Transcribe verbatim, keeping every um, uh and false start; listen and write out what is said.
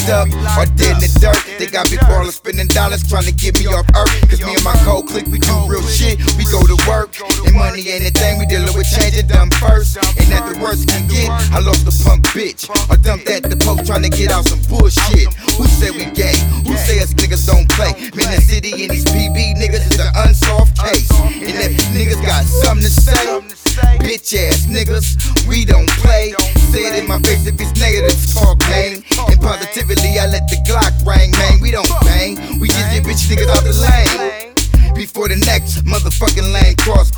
locked up or dead in the dirt. They got big ballers spending dollars trying to get me off earth. Cause me and my cold clique, we do real shit. We go to work, and money ain't a thing. We dealing with change it done first. And at the worst can get, I lost a punk bitch. Or dumped at the post trying to get out some bullshit. Who say we gay? Who say us niggas don't play? Man, the city and these P B niggas is an unsolved case. And if these niggas got something to say, bitch ass niggas, we don't play. Say it in my face if it's negative talk, man. And positively, I let the Glock ring, man. We don't bang, we just get bitch niggas out the lane. Before the next motherfucking lane cross.